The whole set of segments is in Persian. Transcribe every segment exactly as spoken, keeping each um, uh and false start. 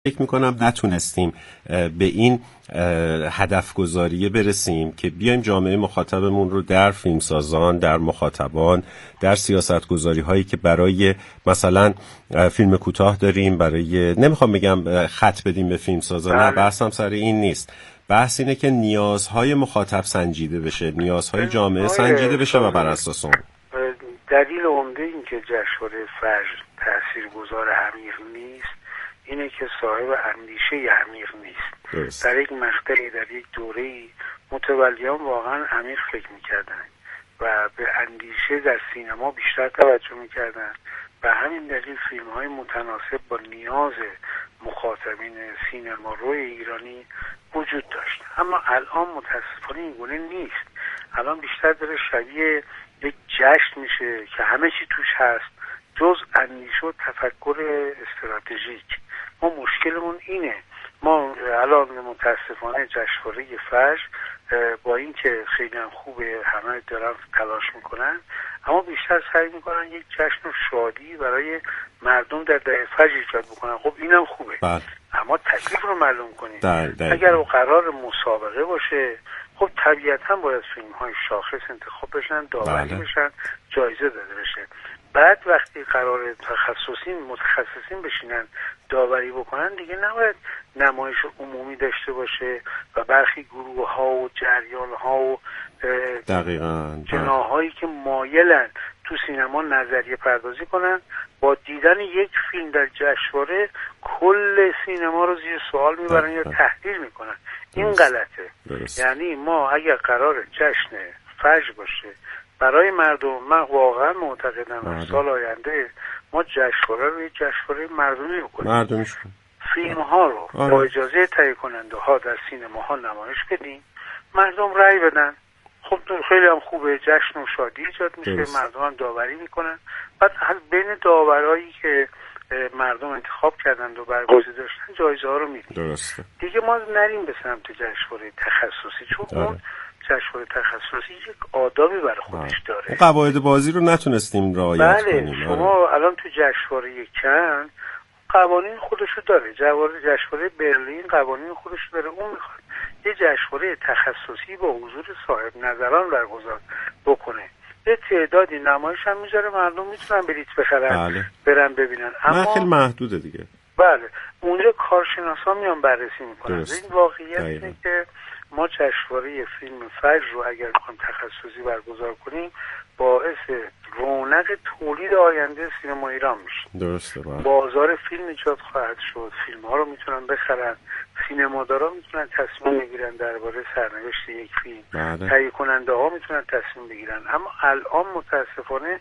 فکر میکنم نتونستیم به این هدف گذاریه برسیم که بیایم جامعه مخاطبمون رو در فیلمسازان، در مخاطبان، در سیاست گذاری هایی که برای مثلا فیلم کوتاه داریم، برای نمیخوام بگم خط بدیم به فیلمسازان، نه بحثم سر این نیست. بحث اینه که نیازهای مخاطب سنجیده بشه، نیازهای جامعه سنجیده بشه و بر اساس اون. دلیل عمده این که جشنواره فجر تاثیرگذار عمیق نیست اینه که صاحب اندیشه عمیق نیست. درست. در یک مقطعی، در یک دوره‌ای متولیان واقعا عمیق فکر می‌کردن و به اندیشه در سینما بیشتر توجه می‌کردن و همین دلیل فیلم‌های متناسب با نیاز مخاطبین سینما روی ایرانی وجود داشت. اما الان متاسفانه این گونه نیست. الان بیشتر داره شبیه یک جشن میشه که همه چی توش هست جز اندیشه و تفکر استراتژیک. ما مشکلمون اینه، ما الان متاسفانه جشنواره فجر با این که خیلی هم خوبه، همه دارن تلاش میکنن، اما بیشتر سعی میکنن یک جشن و شادی برای مردم در دهه فجر ایجاد بکنن. خب اینم خوبه، بله. اما تکلیف رو معلوم کنیم. در در اگر او قرار مسابقه باشه، خب طبیعتا باید فیلم های شاخص انتخاب بشن، داوری بله. بشن، جایزه داده بشه. بعد وقتی قرار تخصصی متخصصین بشینن داوری بکنن، دیگه نباید نمایش عمومی داشته باشه و برخی گروه ها و جریان ها و دقیقاً جناحایی که مایلن تو سینما نظریه پردازی کنن، با دیدن یک فیلم در جشنواره کل سینما رو زیر سوال میبرن یا تحقیر میکنن. این غلطه. درست. یعنی ما اگر قرار جشن فجر باشه برای مردم، من واقعا معتقدم سال آینده ما جشنواره رو یک جشنواره مردمی رو کنیم. مردمیش کنیم. فیلم ها رو آره. با اجازه تهیه کننده ها در سینما ها نمایش بدیم، مردم رأی بدن. خب خیلی هم خوبه، جشن و شادی ایجاد میشه، درست. مردم هم داوری میکنن. بعد بین داورایی که مردم انتخاب کردند و برگزیده داشتن جایزه ها رو میدیم. درسته. دیگه ما نریم به سمت جشنواره تخصصی، چون آره. اون جشنواره تخصصی یک آدابی برای خودش داره. اون قواعد بازی رو نتونستیم رعایت بله. کنیم. شما الان تو جشنواره کن قوانین خودشو داره. جشنواره برلین قوانین خودشو داره. اون میخواد یه جشنواره تخصصی با حضور صاحب نظران برگزار بکنه. یه تعدادی نمایش هم میذاره، مردم میتونن بلیط بخرن. بله. برن ببینن. اما خیلی محدوده دیگه. بله. اونجا کارشناسا میان بررسی میکنن. این واقعیت اینه که ما جشنواره فیلم فجر رو اگر بخوایم تخصصی برگزار کنیم باعث رونق تولید آینده سینما ایران میشه. درسته. بله. بازار فیلم ایجاد خواهد شد، فیلم ها رو میتونن بخرن، سینمادارا میتونن تصمیم بگیرن درباره سرنوشت یک فیلم، بله. تهیه کننده ها میتونن تصمیم بگیرن. اما الان متاسفانه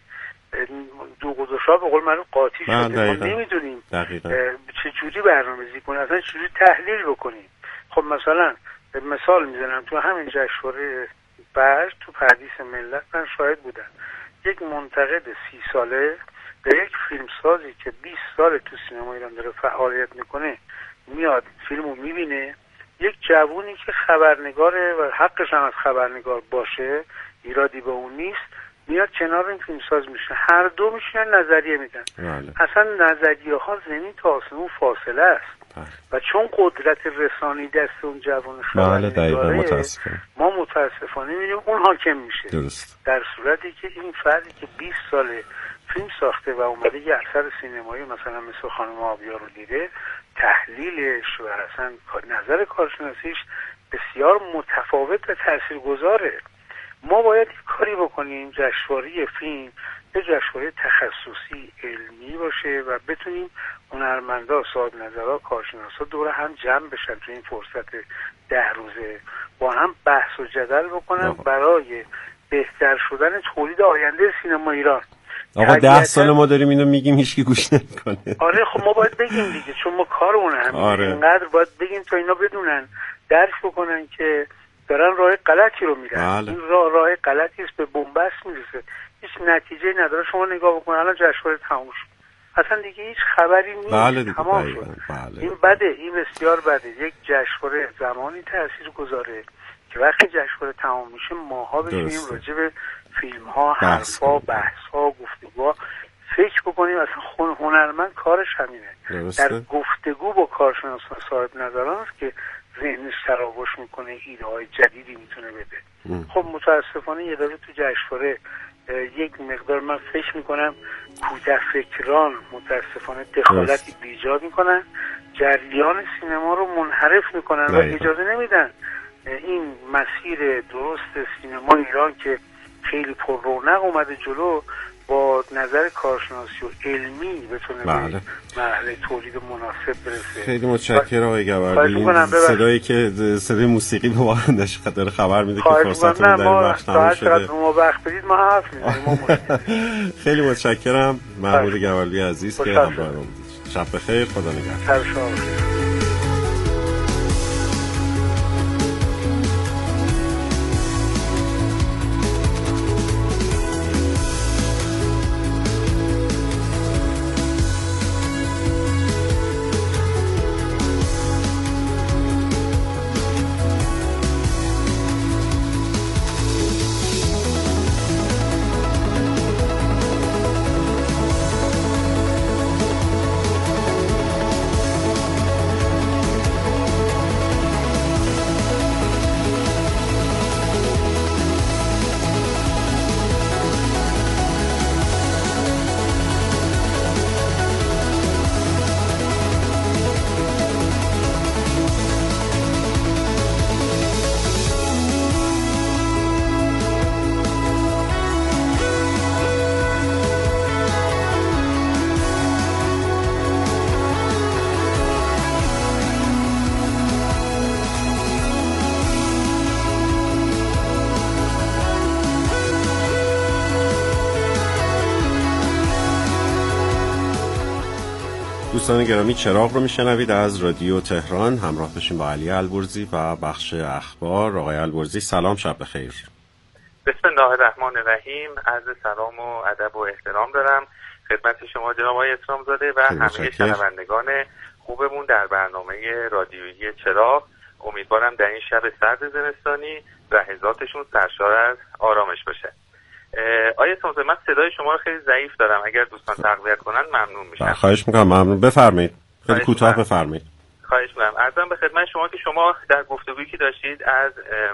دو گذاشا به قول معروف قاطی شده. ما نمیدونیم چه جوری برنامه‌ریزی کنیم، اصلا چجوری تحلیل بکنیم. خب مثلا مثال میزنم، تو همین جشنواره فجر تو پردیس ملت من شاهد بودم، یک منتقد سی ساله به یک فیلمسازی که بیست سال تو سینما ایران داره فعالیت میکنه میاد فیلمو میبینه، یک جوونی که خبرنگاره و حقش هم از خبرنگار باشه، ایرادی به اون نیست، میاد کنار این فیلمساز میشه، هر دو میشینن نظریه میدن. بله. اصلا نظریه ها زمین تا آسمون فاصله است. بله. و چون قدرت رسانی دست اون جوان بله خبرنگاره، متاسفانه ما متاسفانه میبینیم اون حاکم میشه. درست. در صورتی که این فردی که بیست ساله فیلم ساخته و اومده یه اثر سینمایی مثلا مثل خانم آبیار رو دیده، تحلیلش و اصلا نظر کارشناسیش بسیار متفاوت و تاثیرگذاره. ما باید کاری بکنیم جشنواره فیلم یه جشنواره تخصصی علمی باشه و بتونیم هنرمندا، صاحب نظرها، کارشناسا دور هم جمع بشن تو این فرصت ده روزه، با هم بحث و جدل بکنن آه. برای بهتر شدن تولید آینده سینما ایران. آقا ده سال ما داریم اینو میگیم هیچکی گوش نمیکنه. آره خب ما باید بگیم دیگه، چون ما کارمون هم آره. اینقدر باید بگیم تا اینا بدونن، درک بکنن که دارن راه غلطی رو میرن. بله. این راه راه غلطی است، به بنبست میرسه، هیچ نتیجه نداره. شما نگاه بکنید الان جشنواره تموم شد، اصلا دیگه هیچ خبری نیست. بله دیگه. تمام شد. بله. این بده، این بسیار بده. یک جشنواره زمانی تاثیر گذاره که وقتی جشنواره تمام میشه ماها بشینیم راجع به فیلم ها، حرف ها، بحث ها، گفتگوها فکر بکنیم اصلا هنرمند کارش همینه، درسته. در گفتگو با کارشناسان صاحب نظران است که ذهنش تراوش میکنه، ایده های جدیدی میتونه بده. ام. خب متاسفانه یه دفعه تو جشنواره یک مقدار من فکر میکنم کودک فکران متاسفانه دخالتی ایجاد میکنن، جریان سینما رو منحرف میکنن و اجازه نمیدن این مسیر درست سینما ایران که خیلی پر رونق اومده جلو با نظر کارشناسی و علمی بتونه بله. به مرحله تولید مناسب برسه. خیلی متشکرم آقای گوردی. این صدایی که صدای موسیقی به ما داره خبر میده که فرصتمون در این وقت تموم شده. ما وقت بدید ما حرف میزنیم. خیلی متشکرم محمود گوردی عزیز که همراه ما بودید. شب بخیر، خدا نگهدار. شب شما بخیر. دوستان گرامی، چراغ رو میشنوید از رادیو تهران. همراه بشیم با علی البرزی و بخش اخبار. آقای البرزی سلام، شب بخیر. بسم الله الرحمن الرحیم. عرض سلام و ادب و احترام دارم خدمت شما جناب آقای اسلامزاده و همه شنوندگان خوبمون در برنامه رادیویی چراغ. امیدوارم در این شب سرد زمستانی لحظاتشون سرشار از آرامش باشه. آیه اسلامزاده، من صدای شما رو خیلی ضعیف دارم، اگر دوستان تقویت کنن ممنون میشم. خواهش میکنم. ممنون. بفرمایید. خیلی کوتاه بفرمایید. خواهش میکنم. عرضم به خدمت شما که شما در گفتگویی که داشتید از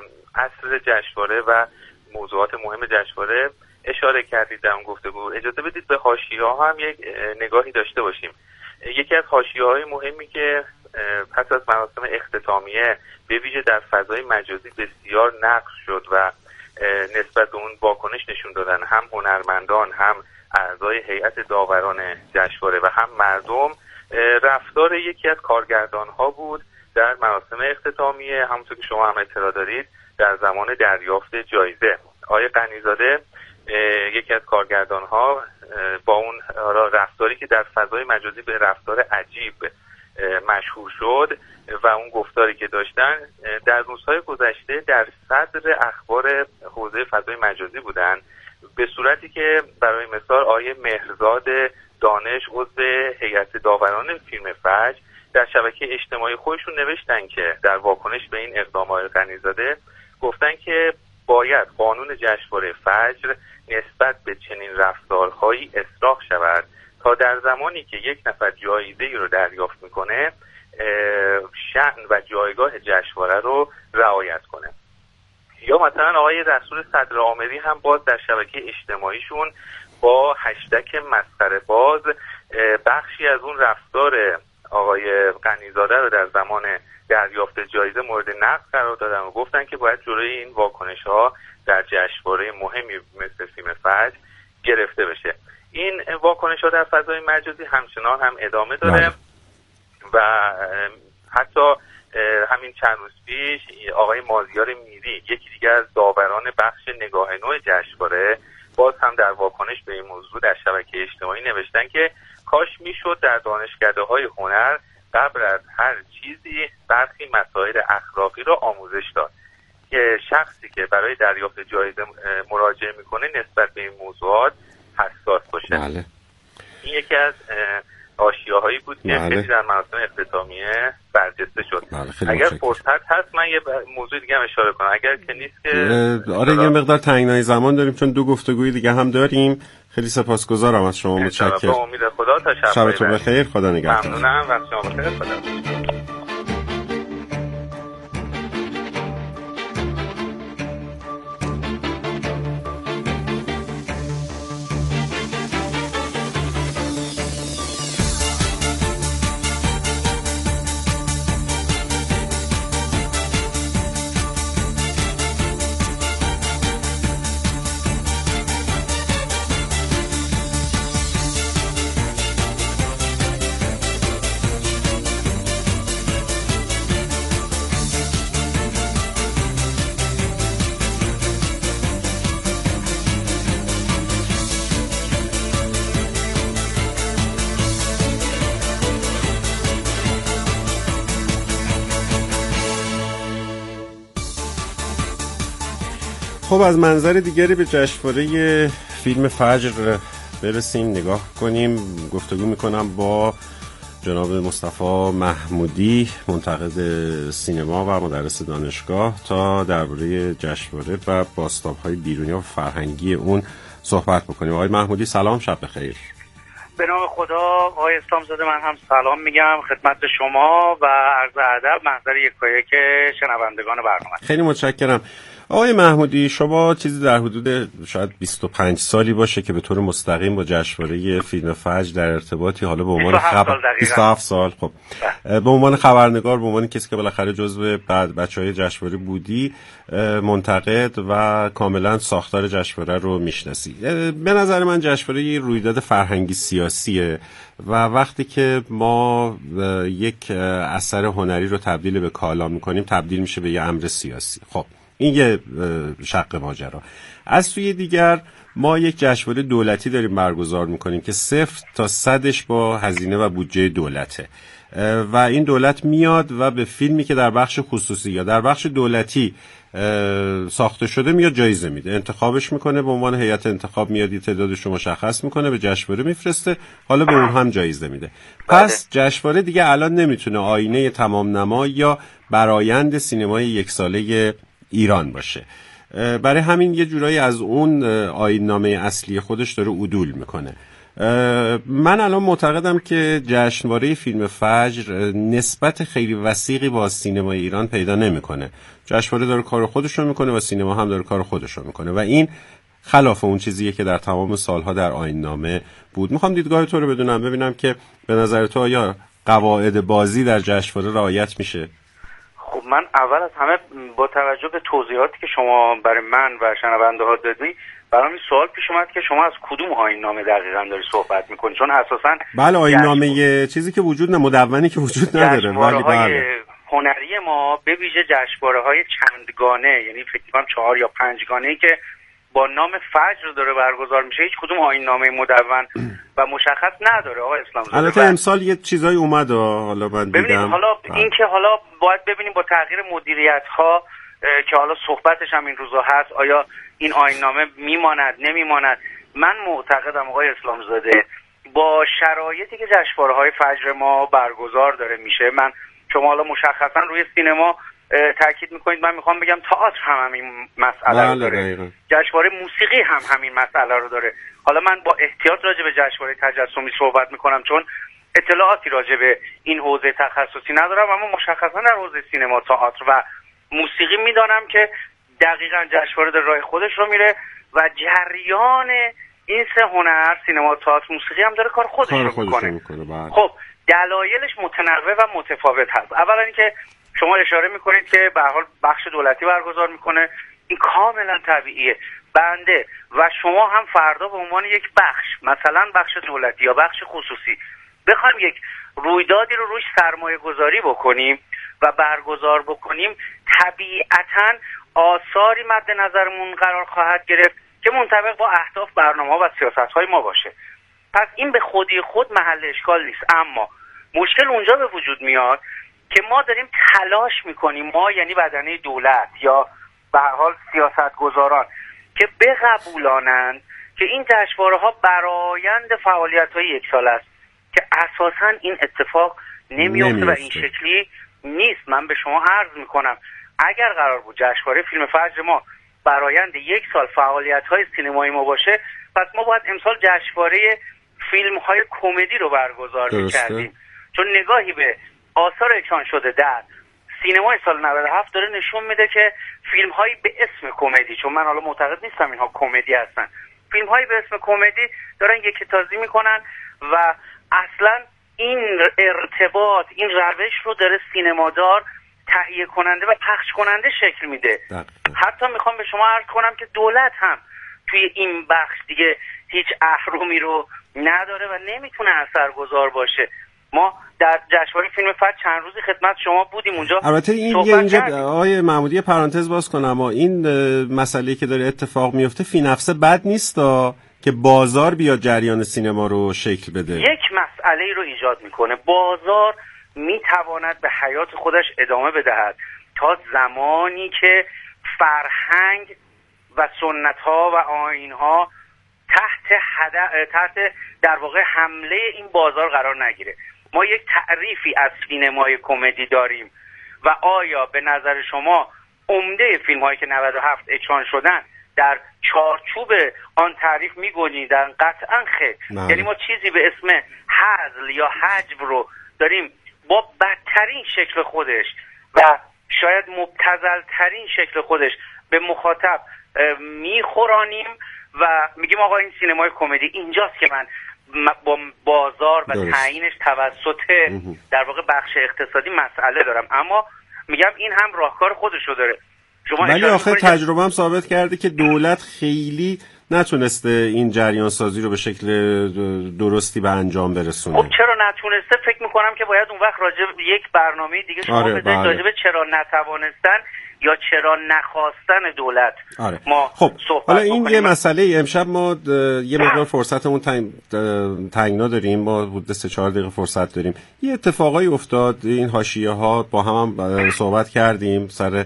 اصل جشنواره و موضوعات مهم جشنواره اشاره کردید در اون گفتگو. اجازه بدید به حاشیه‌ها هم یک نگاهی داشته باشیم. یکی از حاشیه‌های مهمی که پس از مراسم اختتامیه به ویژه در فضای مجازی بسیار نقش شد و نسبت به اون واکنش نشون دادن هم هنرمندان، هم اعضای هیئت داوران جشنواره و هم مردم، رفتار یکی از کارگردان‌ها بود در مراسم اختتامیه. همونطور که شما هم اطلاع دارید در زمان دریافت جایزه آقای غنی‌زاده یکی از کارگردان‌ها با اون رفتاری که در فضای مجازی به رفتار عجیب مشهور شد و اون گفتاری که داشتن در روزهای گذشته در صدر اخبار حوزه فضای مجازی بودن، به صورتی که برای مثال آقای مهرزاد دانش عضو هیئت داوران فیلم فجر در شبکه اجتماعی خودشون نوشتن که در واکنش به این اقدام آقای غنی‌زاده گفتن که باید قانون جشنواره فجر نسبت به چنین رفتارهایی اصلاح شود تا در زمانی که یک نفر جایزه‌ای رو دریافت میکنه شأن و جایگاه جشنواره رو رعایت کنه. یا مثلا آقای رسول صدرآمری هم باز در شبکه اجتماعیشون با هشتگ مسخره باز بخشی از اون رفتار آقای غنی‌زاده رو در زمان دریافت جایزه مورد نقد قرار دادن و گفتن که باید جلوی این واکنش‌ها در جشنواره مهمی مثل فیلم فجر گرفته بشه. این واکنش‌ها در فضای مجازی همچنان هم ادامه داره بله. و حتی همین چند روز پیش آقای مازیار میری یکی دیگر از داوران بخش نگاه نو جشنواره باز هم در واکنش به این موضوع در شبکه اجتماعی نوشتن که کاش میشد در دانشکده‌های هنر قبل از هر چیزی برخی مسائل اخلاقی را آموزش داد که شخصی که برای دریافت جایزه مراجعه میکنه نسبت به این موضوعات حساس باشه. بله. این یکی از حاشیه‌هایی بود که بله. خیلی در مراسم اختتامیه برجسته شد. بله. اگر فرصت هست من یه موضوع دیگه هم اشاره کنم، اگر که نیست که آره یه مقدار تنگنای زمان داریم چون دو گفتگوی دیگه هم داریم. خیلی سپاسگزارم از شما. متشکرم. با امید خدا تا شب شبتون بخیر. خدا نگهدار. ممنونم. وقت شما بخیر. خدا. خب از منظر دیگری به جشنواره فیلم فجر برسیم، نگاه کنیم. گفتگو میکنم با جناب مصطفی محمودی، منتقد سینما و مدرس دانشگاه، تا درباره جشنواره و بازتاب‌های بیرونی و فرهنگی اون صحبت بکنیم. آقای محمودی سلام، شب بخیر. به نام خدا. آقای اسلامزاده من هم سلام میگم خدمت شما و عرض ادب محضر یکایک شنوندگان برنامه. خیلی متشکرم. آقای محمودی، شما چیزی در حدود شاید بیست و پنج سالی باشه که به طور مستقیم با جشنواره فیلم فجر در ارتباطی، حالا به عنوان خبر بیست و هفت سال، خب به عنوان خبرنگار، به عنوان کسی که بالاخره جزو بعد بچهای جشنواره بودی، منتقد و کاملا ساختار جشنواره رو میشناسی. به نظر من جشنواره یه رویداد فرهنگی سیاسیه و وقتی که ما یک اثر هنری رو تبدیل به کالا میکنیم، تبدیل میشه به یه امر سیاسی. خب این یه شق ماجرا. از سوی دیگر ما یک جشنواره دولتی داریم برگزار میکنیم که صفر تا صدش با هزینه و بودجه دولته و این دولت میاد و به فیلمی که در بخش خصوصی یا در بخش دولتی ساخته شده میاد جایزه میده، انتخابش میکنه، به عنوان هیئت انتخاب میاد یه تعدادش رو مشخص میکنه، به جشنواره میفرسته، حالا به اون هم جایزه میده. پس جشنواره دیگه الان نمیتونه آینه تمام نما یا برآیند سینمای یک ساله ایران باشه. برای همین یه جورایی از اون آیین‌نامه اصلی خودش داره عدول میکنه. من الان معتقدم که جشنواره فیلم فجر نسبت خیلی وثیقی با سینمای ایران پیدا نمیکنه. جشنواره داره کار خودش رو میکنه و سینما هم داره کار خودش رو میکنه و این خلاف اون چیزیه که در تمام سالها در آیین‌نامه بود. میخوام دیدگاه تو رو بدونم، ببینم که به نظر تو آیا قواعد بازی در جشنواره رعایت میشه؟ خب من اول از همه با توجه به توضیحاتی که شما برای من و شنونده ها دادی، برام این سوال پیش اومد که شما از کدوم آیین‌نامه دقیقاً داری صحبت میکنی؟ چون اساساً بله آیین‌نامه یه چیزی که وجود نه، مدونی که وجود نداره، ولی بله هنری ما به ویژه جشنواره‌های چندگانه، یعنی فکر کنم چهار یا پنجگانه‌ای که با نام فجر داره برگزار میشه، هیچ کدوم آیین‌نامه مدون و مشخص نداره آقای اسلامزاده. البته امسال یه چیزایی اومد حالا من دیدم. حالا این که حالا باید ببینیم با تغییر مدیریت‌ها که حالا صحبتش هم این روزا هست، آیا این آیین‌نامه میماند نمیماند. من معتقدم آقای اسلامزاده با شرایطی که جشنواره‌های فجر ما برگزار داره میشه، من شما حالا مشخصا روی سینما تاکید میکنید، من میخوام بگم تئاتر هم همین مسئله رو داره، جشنواره موسیقی هم همین مسئله رو داره. حالا من با احتیاط راجع به جشنواره تجسمی صحبت میکنم چون اطلاعاتی راجع به این حوزه تخصصی ندارم، اما مشخصا در حوزه سینما، تئاتر و موسیقی میدانم که دقیقاً جشنواره در راه خودش رو میره و جریان این سه هنر، سینما، تئاتر، موسیقی هم داره کار خودش رو میکنه. خب دلایلش متنوع و متفاوت هست. اولا اینکه شما اشاره میکنید که به هر حال بخش دولتی برگزار میکنه، این کاملا طبیعیه. بنده و شما هم فردا به عنوان یک بخش، مثلا بخش دولتی یا بخش خصوصی، بخوایم یک رویدادی رو روش سرمایه گذاری بکنیم و برگزار بکنیم، طبیعتاً آثاری مد نظرمون قرار خواهد گرفت که منطبق با اهداف، برنامه‌ها و سیاست‌های ما باشه. پس این به خودی خود محل اشکال نیست، اما مشکل اونجا به وجود میاد که ما داریم تلاش میکنیم، ما یعنی بدنه دولت یا به هر حال سیاستگزاران، که بقبولانند که این جشنواره‌ها برآیند فعالیت‌های یک سال است که اساساً این اتفاق نمیفته و این شکلی نیست. من به شما عرض میکنم اگر قرار بود جشنواره فیلم فجر ما برآیند یک سال فعالیت‌های سینمایی ما باشه، پس ما باید امسال جشنواره فیلم‌های کمدی رو برگزار می‌کردیم، چون نگاهی به آثار اکران شده در سینمای سال نود و هفت داره نشون میده که فیلم‌هایی به اسم کمدی، چون من حالا معتقد نیستم اینها کمدی هستن، فیلم‌هایی به اسم کمدی دارن یکی تازی میکنن و اصلا این ارتباط، این روش رو داره سینمادار تهیه کننده و پخش کننده شکل میده. حتی میخوام به شما عرض کنم که دولت هم توی این بخش دیگه هیچ اهرمی رو نداره و نمیتونه اثرگذار باشه. ما در جشنواره فیلم فجر چند روزی خدمت شما بودیم اونجا. البته این یه اینجا آقای محمودی پرانتز باز کنم، اما این مسئله که داره اتفاق میفته فی نفسه بد نیست که بازار بیاد جریان سینما رو شکل بده. یک مسئله رو ایجاد میکنه، بازار میتواند به حیات خودش ادامه بدهد تا زمانی که فرهنگ و سنت ها و آیین ها تحت حد... تحت در واقع حمله این بازار قرار نگیره. ما یک تعریفی از سینمای کمدی داریم و آیا به نظر شما عمده فیلم هایی که نود و هفت اکران شدن در چارچوب آن تعریف میگنجیدن؟ قطعا خیر. یعنی ما چیزی به اسم هزل یا حجو رو داریم با بدترین شکل خودش و شاید مبتذل‌ترین شکل خودش به مخاطب میخورانیم و میگیم آقا این سینمای کمدی. اینجاست که من با بازار و تعیینش توسط در واقع بخش اقتصادی مسئله دارم، اما میگم این هم راهکار خودشو داره. ولی آخه تجربه هم ثابت کرده که دولت خیلی نتونسته این جریان سازی رو به شکل درستی به انجام برسونه. خب چرا نتونسته؟ فکر میکنم که باید اون وقت راجع به یک برنامه دیگه شما آره بذارید بله. راجع به چرا نتوانستن یا چرا نخواستن دولت آره. ما خب حالا این بکنیم. یه مسئله امشب ما یه مقدار فرصتمون تنگ تنگنا داریم، ما حدود سه چهار دقیقه فرصت داریم. یه اتفاقایی افتاد، این حاشیه ها با هم, هم صحبت کردیم سر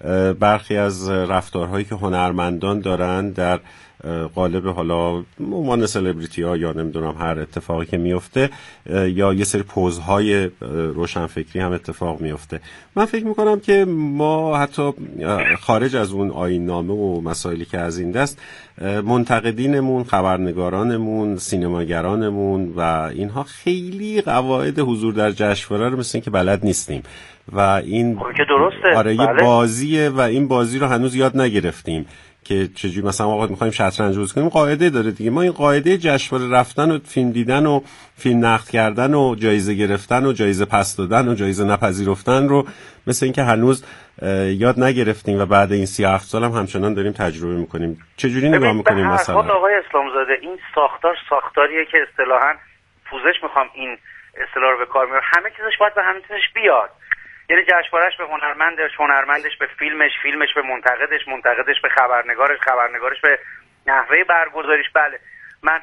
برخی از رفتارهایی که هنرمندان دارن در قالب حالا عنوان سلبریتی ها یا نمیدونم هر اتفاقی که میفته، یا یه سری پوزهای روشنفکری هم اتفاق میفته. من فکر میکنم که ما حتی خارج از اون آیین نامه و مسائلی که از این دست، منتقدینمون، خبرنگارانمون، سینماگرانمون و اینها خیلی قواعد حضور در جشنواره رو مثل این که بلد نیستیم و این که درسته. آره یه بازیه و این بازی رو هنوز یاد نگرفتیم که چجوری مثلا آقا می‌خوایم شطرنج بازی کنیم، قاعده داره دیگه. ما این قاعده جشنواره رفتن و فیلم دیدن و فیلم نقد کردن و جایزه گرفتن و جایزه پس دادن و جایزه نپذیرفتن رو مثل اینکه هنوز یاد نگرفتیم و بعد این سی و هفت سال هم همچنان داریم تجربه می‌کنیم. چجوری نگاه می‌کنیم مثلا؟ به هر حال آقای اسلامزاده این ساختار ساختاریه که اصطلاحاً پوزش می‌خوام این اصطلاح رو به کار میارم، همه چیزش باید به همه چیزش بیاد. یعنی جشنواره‌اش به هنرمندش، هنرمندش به فیلمش، فیلمش به منتقدش، منتقدش به خبرنگارش، خبرنگارش به نحوه برگزاریش. بله من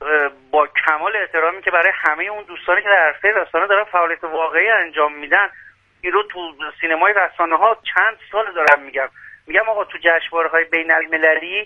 با کمال احترامی که برای همه اون دوستانی که در عرصه رسانه دارن فعالیت واقعی انجام میدن، این رو تو سینمای رسانه‌ها چند سال دارم میگم میگم آقا تو جشنواره‌های بین‌المللی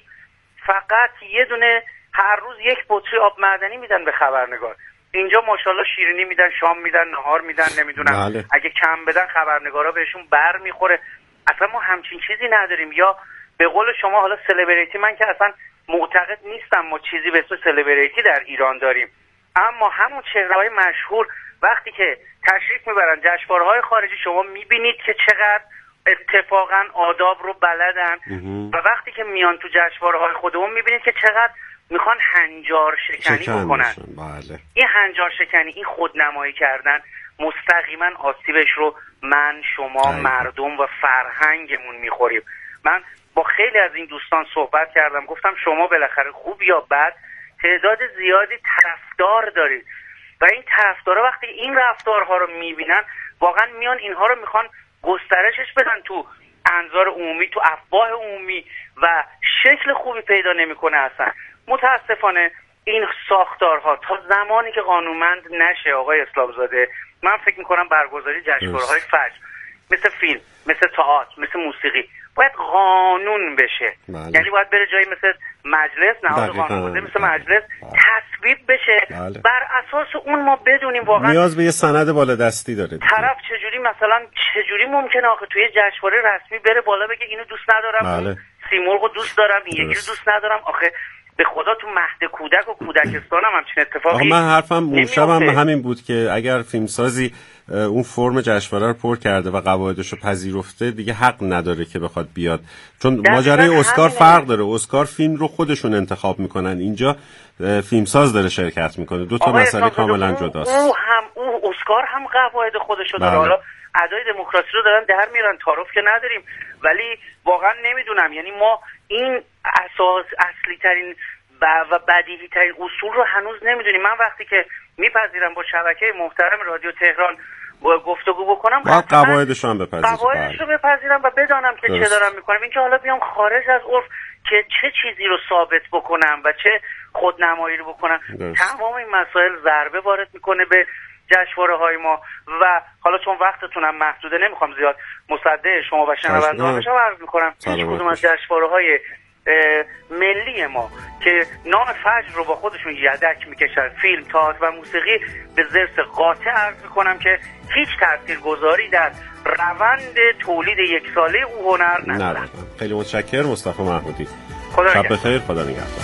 فقط یه دونه هر روز یک بطری آب معدنی میدن به خبرنگار. اینجا ماشاءالله شیرینی میدن، شام میدن، نهار میدن، نمیدونم بله. اگه کم بدن خبرنگارا بهشون بر میخوره. اصلا ما همچین چیزی نداریم. یا به قول شما حالا سلبریتی، من که اصلا معتقد نیستم ما چیزی به اسم سلبریتی در ایران داریم، اما همون چهره‌های مشهور وقتی که تشریف میبرن جشنواره‌های خارجی شما میبینید که چقدر اتفاقا آداب رو بلدن و وقتی که میان تو جشنواره‌های خودمون میبینید که چقدر میخوان هنجار شکنی شکن بکنن. بله. این هنجار شکنی، این خودنمایی کردن مستقیما آسیبش رو من، شما، داید. مردم و فرهنگمون میخوریم. من با خیلی از این دوستان صحبت کردم، گفتم شما بالاخره خوب یا بد تعداد زیادی طرفدار دارید و این طرفدارا وقتی این رفتارها رو میبینن واقعا میان اینها رو میخوان گسترشش بدن تو انظار عمومی، تو افواه عمومی و شکل خوبی پیدا نمیکنه اصلا. متاسفانه این ساختارها تا زمانی که قانونمند نشه آقای اسلامزاده، من فکر میکنم برگزاری جشنواره‌های فجر مثل فیلم، مثل تئاتر، مثل موسیقی باید قانون بشه. بله. یعنی باید بره جایی مثل مجلس، نهاد قانونگذاری مثل مجلس تصویب بشه. بله. بر اساس اون ما بدونیم واقعا نیاز به یه سند بالادستی داره. طرف چجوری مثلا چجوری ممکنه آخه توی جشنواره رسمی بره بالا بگه اینو دوست ندارم، بله. سیمرغ رو دوست دارم، این یکی رو دوست ندارم. آخه به خدا تو مهد کودک و کودکستانم همچین اتفاقی من حرفم اون شب هم همین بود که اگر فیلمسازی اون فرم جشنواره رو پر کرده و قواعدش رو پذیرفته دیگه حق نداره که بخواد بیاد، چون ماجرای اسکار فرق داره. اسکار فیلم رو خودشون انتخاب میکنن، اینجا فیلمساز داره شرکت میکنه، دو تا مسئله کاملا جداست. او هم او اسکار هم قواعد خودشو داره. حالا ادای دموکراسی رو دارن در میرن، تعارف که نداریم، ولی واقعا نمیدونم، یعنی ما این اساس اصلی ترین و بدیهی ترین اصول رو هنوز نمیدونیم. من وقتی که میپذیرم با شبکه محترم رادیو تهران گفتگو بکنم، باید قواعدش رو هم بپذیرم، قواعدش رو بپذیرم و بدانم که درست. چه دارم میکنم. اینکه حالا بیام خارج از عرف که چه چیزی رو ثابت بکنم و چه خودنمایی رو بکنم، درست. تمام این مسائل ضربه وارد میکنه به جشنواره های ما. و حالا چون وقتتونم محدوده نمیخوام زیاد مصدق شما و شنوندگان بشم، عرض میکنم هیچ کدوم از جشنواره های ملی ما که نام فجر رو با خودشون یدک میکشن، فیلم، تئاتر و موسیقی، به ضرس قاطع عرض میکنم که هیچ تاثیرگذاری در روند تولید یک ساله او هنر ندارن. خیلی متشکرم مصطفی محمودی. خدا شب بخیر، خدا نگهدار.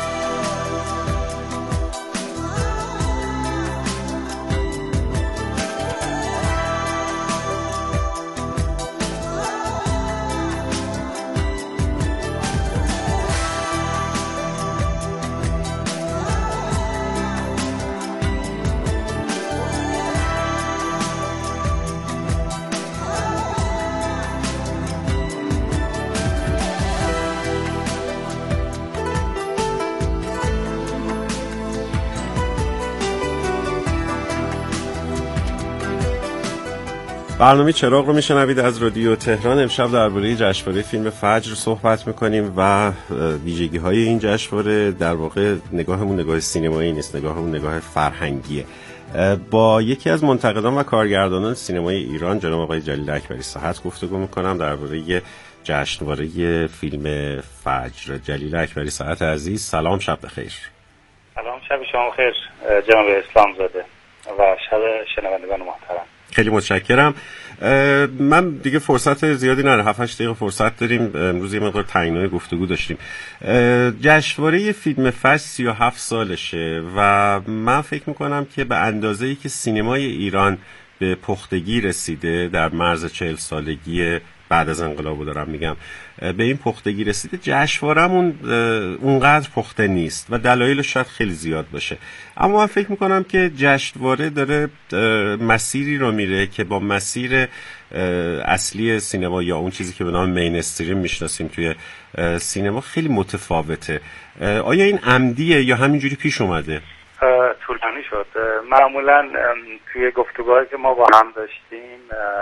برنامه چراغ رو میشنوید از رادیو تهران. امشب درباره جشنواره فیلم فجر صحبت میکنیم و ویژگی های این جشنواره. در واقع نگاهمون نگاه سینمایی نیست، نگاهمون نگاه فرهنگیه. با یکی از منتقدان و کارگردانان سینمای ایران جناب آقای جلیل اکبری ساحت گفتگو میکنم درباره جشنواره فیلم فجر. جلیل اکبری ساحت عزیز، سلام، شب بخیر. سلام، شب شما خیر جناب اسلام زاده و شب شنوندگان محترم. خیلی متشکرم. من دیگه فرصت زیادی نره، هفت هشت دقیقه فرصت داریم. امروز یه مقدار تنگنای گفتگو داشتیم. جشنواره فیلم فجر سی و هفت سالشه و من فکر میکنم که به اندازه‌ای که سینمای ایران به پختگی رسیده در مرز چهل سالگی بعد از انقلاب دارم میگم، به این پختگی رسیده، جشنواره‌مون اونقدر پخته نیست و دلایلش شاید خیلی زیاد باشه. اما من فکر میکنم که جشنواره داره مسیری رو میره که با مسیر اصلی سینما یا اون چیزی که به نام مین استریم میشناسیم توی سینما خیلی متفاوته. آیا این عمدیه یا همینجوری پیش اومده؟ طولانی شد. معمولا توی گفتگوهایی که ما با هم داشتیم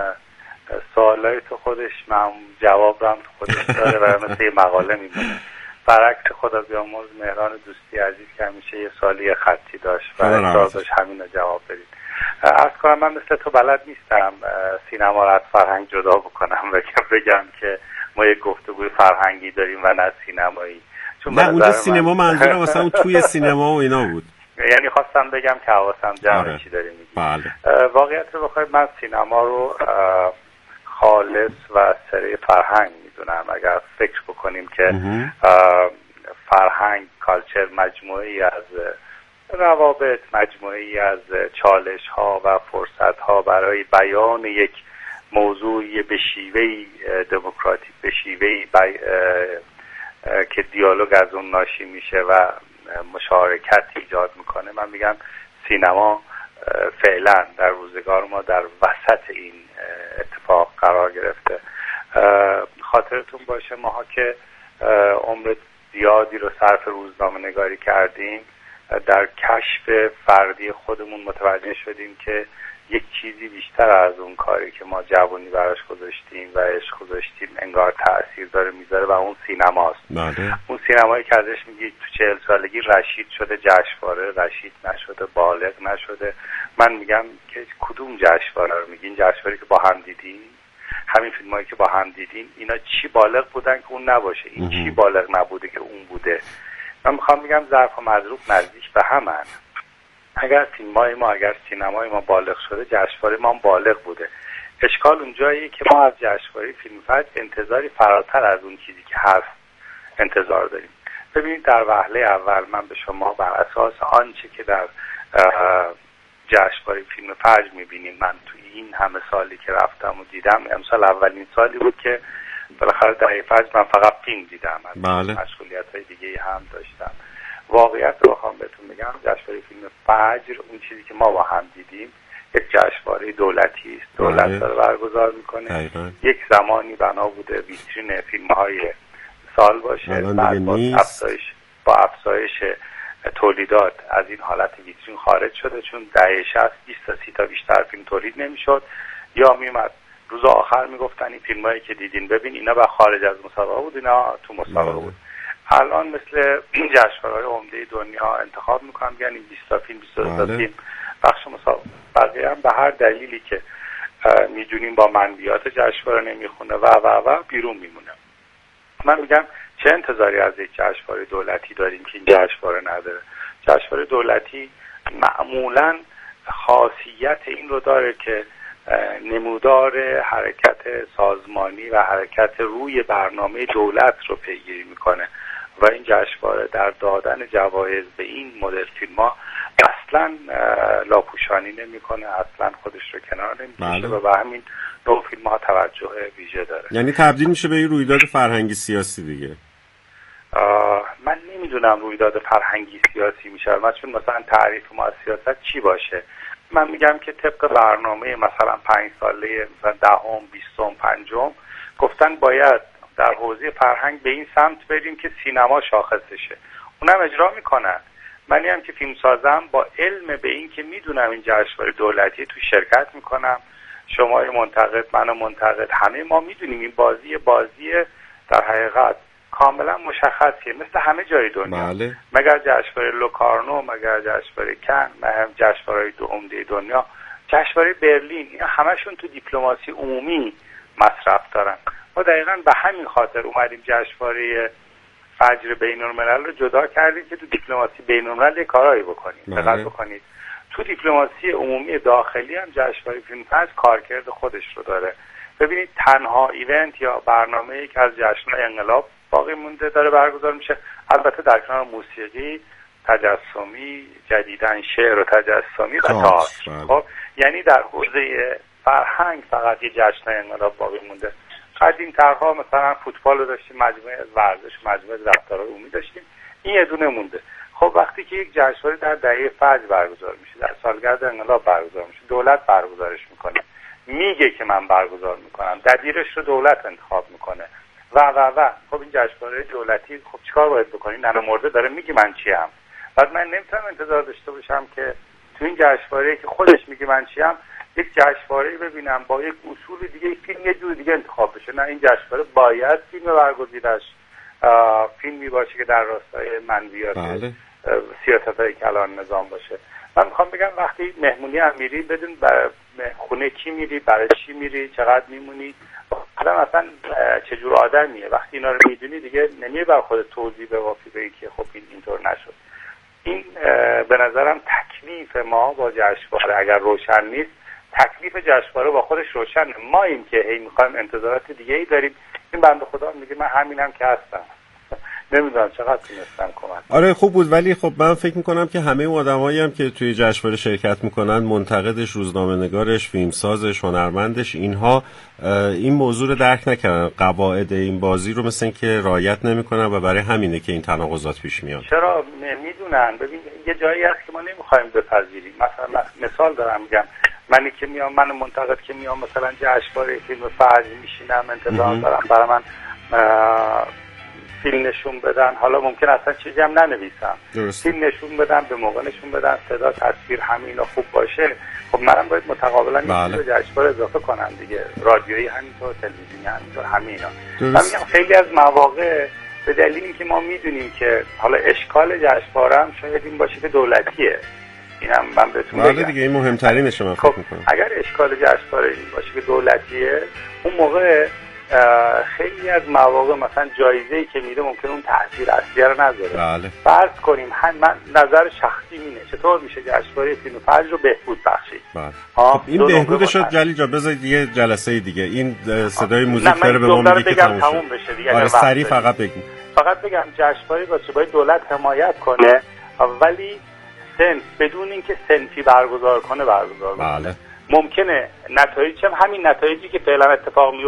سوالای تو خودش جواب هم تو خودش داره و مثل یه مقاله میمونه. برعکس خدا بیامرز مهران دوستی عزیز که همیشه یه سوالی خطی داشت و اصرار داشت همین رو جواب بدید. از کنم من مثل تو بلد نیستم سینما رو از فرهنگ جدا بکنم و بگم که ما یه گفتگوی فرهنگی داریم و نه سینمایی. چون نه اونجا سینما منظورم مثلا اون توی سینما و اینا بود. یعنی خواستم بگم که حواسم جمع چی داریم میگیم. بله. واقعیت رو بخواید من سینما رو خالص و سری فرهنگ میدونم. اگر فکر بکنیم که فرهنگ، کالچر مجموعی از روابط، مجموعی از چالش ها و فرصت ها برای بیان یک موضوعی به شیوهی دموکراتیک، به شیوهی بی... که دیالوگ از اون ناشی میشه و مشارکت ایجاد میکنه. من میگم سینما فعلا در روزگار ما در وسط این اتفاق قرار گرفته. خاطرتون باشه ماها که عمر زیادی رو صرف روزنامه نگاری کردیم، در کشف فردی خودمون متوجه شدیم که یک چیزی بیشتر از اون کاری که ما جوانی براش گذاشتیم و عشق گذاشتیم انگار تأثیر داره میذاره و اون سینماست. بله. اون سینمایی که ازش میگی تو چهل سالگی رشید شده جشنواره، رشید نشده، بالغ نشده. من میگم که کدوم جشنواره رو میگین؟ جشنواره که با هم دیدیم، همین فیلمایی که با هم دیدیم، اینا چی بالغ بودن که اون نباشه؟ این چی بالغ نبوده که اون بوده؟ من میخوام بگم ظرف و مظروف نزدیک به همن. اگر فیلمای ما، اگر سینمای ما بالغ شده، جشنواره ما هم بالغ بوده. اشکال اونجاییه که ما از جشنواره فیلم فجر انتظاری فراتر از اون چیزی که هست انتظار داریم. ببینید در وهله اول من به شما بر اساس آنچه که در جشنواره فیلم فجر میبینیم، من توی این همه سالی که رفتم و دیدم، امسال اولین سالی بود که بالاخره در فجر من فقط فیلم دیدم، بله. مشغولیت‌های دیگه هم داشتم. واقعیت رو بخوام بهتون بگم، جشنواره فیلم فجر اون چیزی که ما با هم دیدیم یک جشنواره دولتی است. دولت داره برگزار میکنه. یک زمانی بنا بوده ویترین فیلم‌های سال باشه، بعد با افزایش با افزایش تولیدات از این حالت ویترین خارج شده، چون دهه شصت بیست تا سی تا بیشتر فیلم تولید نمیشد، یا میومد روز آخر میگفتن این فیلمایی که دیدین ببین اینا با خارج از مسابقه بود، اینا تو مسابقه بود. الان مثل جشنواره‌های عمده دنیا انتخاب میکنن، یعنی بیست تا فیلم بیست تا فیلم بخش مسابقه هم به هر دلیلی که میدونیم با منبعات جشنواره نمیخونه و و و بیرون میمونه. من میگم چه انتظاری از یک جشنواره دولتی داریم که این جشنواره نداره؟ جشنواره دولتی معمولاً خاصیت این رو داره که نمودار حرکت سازمانی و حرکت روی برنامه دولت رو پیگیری میکنه و این جشنواره در دادن جوایز به این مدل فیلم‌ها اصلا لاپوشانی نمیکنه، اصلا خودش رو کنار نمیکشه و به همین نوع فیلم‌ها توجه ویژه داره. یعنی تبدیل میشه به یه رویداد فرهنگی سیاسی دیگه. من نمیدونم رویداد فرهنگی سیاسی میشه، من چون مثلا تعریف ما از سیاست چی باشه؟ من میگم که طبق برنامه مثلا پنج ساله مثلا دهم، بیستم، پنجم گفتن باید در حوزه فرهنگ به این سمت بریم که سینما شاخصشه، اونم اجرا میکنن. منی هم که فیلم سازم با علم به این که میدونم این جشنواره دولتی تو شرکت میکنم، شما منتقد، من منتقد، همه ما میدونیم این بازی بازی در حقیقت کاملا مشخصیه مثل همه جای دنیا. بله. مگر جشنواره لوکارنو، مگر جشنواره کن، مگر جشنواره دو عمده دنیا، جشنواره برلین، اینا همشون تو دیپلماسی عمومی مصرف دارن. ما دقیقاً به همین خاطر اومدیم جشنواره فجر بین‌الملل رو جدا کردیم که تو دیپلماسی بین‌الملل کارایی بکنیم. دقت بکنید تو دیپلماسی عمومی داخلی هم جشنواره فیلم فجر کارکرد خودش رو داره. ببینید تنها ایونت یا برنامه‌ای که از جشن انقلاب باقی مونده داره برگزار میشه، البته در کنار موسیقی، تجسمی، جدیداً شعر و تجسمی و تئاتر. خب یعنی در حوزه فرهنگ فقط یه جشن انقلاب باقی مونده. قدیم‌ترها مثلا فوتبال رو داشتیم، مجموعه ورزش، مجموعه رفتارهای عمومی داشتیم، این یه دونه مونده. خب وقتی که یک جشنواره در دهه فجر برگزار میشه، در سالگرد انقلاب برگزار میشه، دولت برگزارش میکنه، میگه که من برگزار میکنم، دبیرش رو دولت انتخاب میکنه و و و خب این جشنواره دولتی خب چیکار باید بکنی؟ ننه مرده داره میگه من چیم. بعد من نمیتونم انتظار داشته باشم که تو این جشنواره که خودش میگه من چیم یک جشنواره ببینم با یک اصول دیگه فیلم یه جور دیگه انتخاب بشه. نه، این جشنواره باید فیلم برگزیدش فیلمی باشه که در راستای منویات بله. سیاست‌های کلان نظام باشه. من میخوام بگم وقتی مهمونی هم میری بدون برای خونه کی میری، برای چی میری، چقدر میمونی، آدم اصلا چه جور آدمیه. وقتی اینا رو میدونی دیگه نمیه بر خودت توضیح بوافی بگی که خب این اینطور نشد. این به نظرم تکلیف ما با جشنواره اگر روشن نیست، تکلیف جشنواره با خودش روشنه. ما این که هی میخوایم انتظارات دیگه ای داریم. این بنده خدا میگه من همینم که هستم. نمیدونم چقدر تونستم کمک. آره خوب بود، ولی خب من فکر میکنم که همه اون آدمایی هم که توی جشنواره شرکت میکنن، منتقدش، روزنامه‌نگارش، فیلمسازش، هنرمندش، اینها این موضوع رو درک نکردن، قواعد این بازی رو مثل اینکه رعایت نمیکنن و برای همینه که این تناقضات پیش میاد. چرا میدونن؟ ببین یه جایی هست که ما نمیخوایم بپذیریم. مثلا مثال دارم میگم، منی که میام، من منتقد که میام مثلا جشنواره فیلم فجر میشینم، انتظار دارم برای من فیلم نشون بدن، حالا ممکن اصلا چیزی هم ننویسم، فیلم نشون بدن، به موقع نشون بدن، صدا، تصویر همینا خوب باشه. خب منم باید متقابلا این رو جشنواره اضافه کنم دیگه، رادیویی همینطور، تلویزیونی همینطور، همینا. من میگم خیلی از مواقع به دلیل اینکه ما میدونیم که حالا اشکال جشنواره هم شاید این باشه که دولتیه، اینم من بهتون بگم. بله دیگه، این مهمترینشه من فکر میکنم. اگر اشکال جشنواره این باشه که دولتیه، اون موقع خیلی از مواقع مثلا جایزه‌ای که میده ممکن اون تاثیر اصلی رو نذاره. بله. فرض کنیم هم من نظر شخصی اینه چطور میشه جشنواره فیلم فجر رو بهبود بخشید. بله. خب این بهبودش شد جلی جا، بذارید یه جلسه دیگه این صدای موزیک داره به ما میگه که تموم بشه دیگه. آره سریع فقط بگید. فقط بگم جشنواره باشه باید دولت حمایت کنه، ولی سنف بدون اینکه سنفی برگزار کنه برگزار کنه. بله. ممکنه نتایج هم همین نتایجی که فعلا اتفاق میفته